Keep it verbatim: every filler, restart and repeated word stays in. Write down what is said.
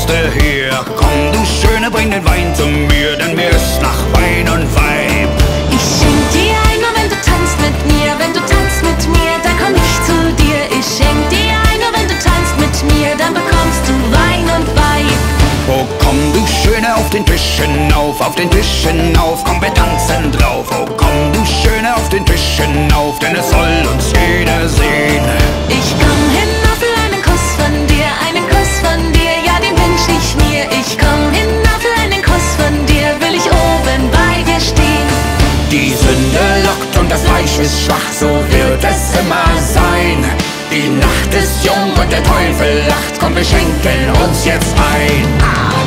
Gäste hier. Komm, du Schöne, bring den Wein zu mir, denn mir ist nach Wein und Weib. Ich schenk dir ein, nur wenn du tanzt mit mir. Wenn du tanzt mit mir, dann komm ich zu dir. Ich schenk dir ein, nur wenn du tanzt mit mir, dann bekommst du Wein und Weib. Oh komm, du Schöne, auf den Tisch hinauf, auf den Tisch hinauf, komm, wir tanzen drauf. Oh komm, du Schöne, auf den Tisch hinauf, denn es soll uns jeder sehen. Ich komm hinauf, will einen Kuss von dir, einen Kuss von dir, ja, den wünsch ich mir. Ich komm hinauf, will einen Kuss von dir, will ich oben bei dir stehen. Die Sünde lockt und das Fleisch ist schwach, so wird es immer sein. Die Nacht ist jung und der Teufel lacht, komm, wir schenken uns jetzt ein.